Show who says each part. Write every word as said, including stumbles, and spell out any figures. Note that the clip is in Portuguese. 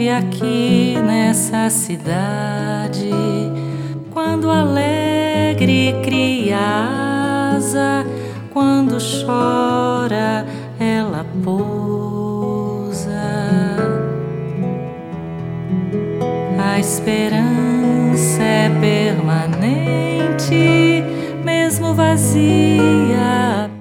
Speaker 1: vive aqui nessa cidade, quando alegre cria asa, quando chora ela pousa. A esperança é permanente, mesmo vazia,